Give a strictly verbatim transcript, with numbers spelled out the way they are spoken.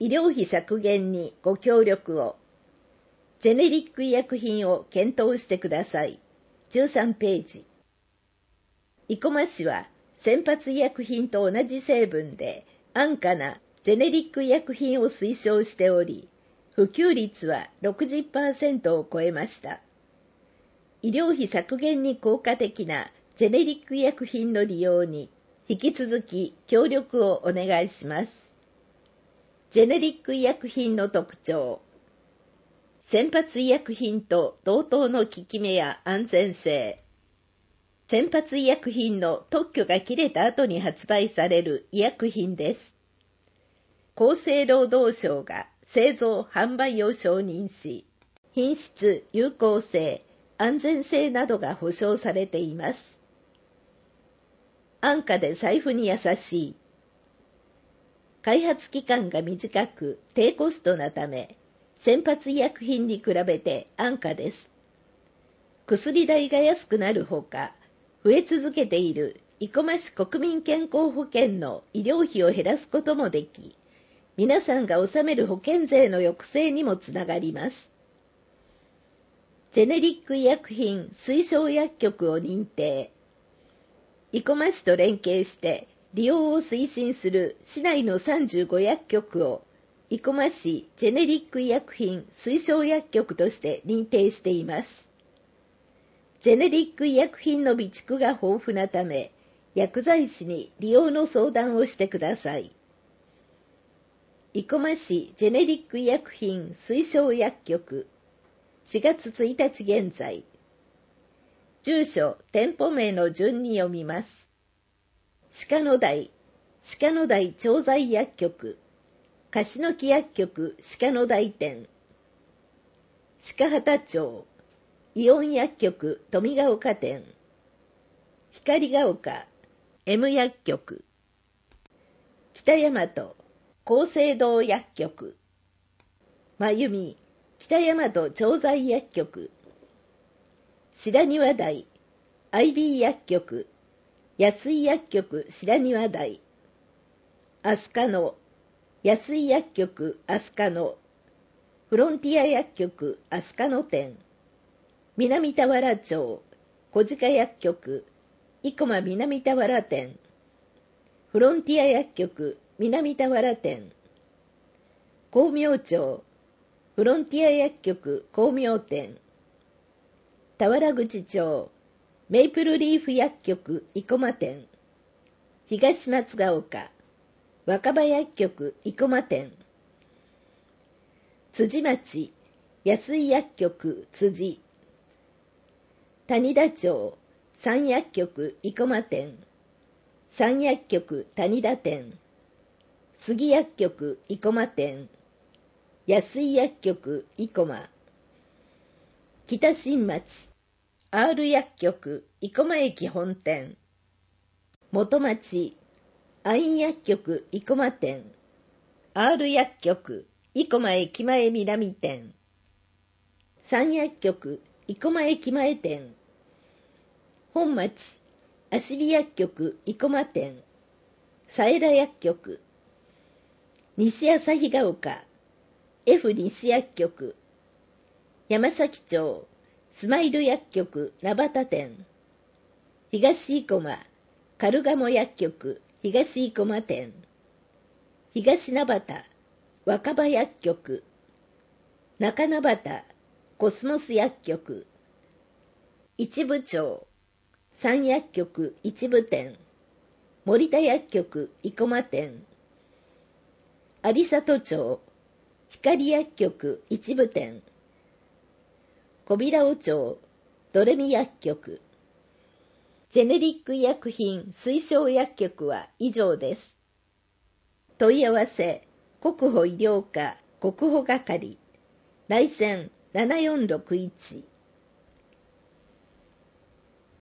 医療費削減にご協力を。ジェネリック医薬品を検討してください。じゅうさんページ。生駒市は先発医薬品と同じ成分で安価なジェネリック医薬品を推奨しており、普及率は ろくじゅっパーセント を超えました。医療費削減に効果的なジェネリック医薬品の利用に引き続き協力をお願いします。ジェネリック医薬品の特徴。先発医薬品と同等の効き目や安全性。先発医薬品の特許が切れた後に発売される医薬品です。厚生労働省が製造・販売を承認し、品質、有効性、安全性などが保証されています。安価で財布に優しい。開発期間が短く低コストなため、先発医薬品に比べて安価です。薬代が安くなるほか、増え続けている生駒市国民健康保険の医療費を減らすこともでき、皆さんが納める保険税の抑制にもつながります。ジェネリック医薬品推奨薬局を認定。生駒市と連携して利用を推進する市内のさんじゅうご薬局を生駒市ジェネリック医薬品推奨薬局として認定しています。ジェネリック医薬品の備蓄が豊富なため、薬剤師に利用の相談をしてください。生駒市ジェネリック医薬品推奨薬局、しがつついたち現在。住所、店舗名の順に読みます。鹿野台、鹿野台調剤薬局、樫木薬局鹿野台店。鹿畑町、イオン薬局富ヶ丘店。光が丘、M 薬局。北大和、厚生堂薬局。真由北大和調剤薬局。白庭台、アイビー 薬局、安井薬局白庭台。飛鳥野、安井薬局飛鳥野。フロンティア薬局飛鳥野店。南田原町、小鹿薬局、生駒南田原店。フロンティア薬局南田原店。光明町、フロンティア薬局光明店。田原口町、メイプルリーフ薬局生駒店。東松ヶ丘、若葉薬局生駒店。辻町、安井薬局辻。谷田町、三薬局生駒店。三薬局谷田店。杉薬局生駒店。安井薬局生駒。北新町、R 薬局生駒駅本店。元町、アイン薬局生駒店。R 薬局生駒駅前南店。三薬局生駒駅前店。本町、芦美薬局生駒店。佐枝薬局。西旭ヶ丘、F 西薬局。山崎町、スマイル薬局名畑店。東生駒、カルガモ薬局東生駒店。東名畑、若葉薬局。中名畑、コスモス薬局。一部町、三薬局一部店。森田薬局生駒店。有里町、光薬局一部店。小平尾町、ドレミ薬局。ジェネリック医薬品推奨薬局は以上です。問い合わせ、国保医療課国保係、内線ななよんろくいち。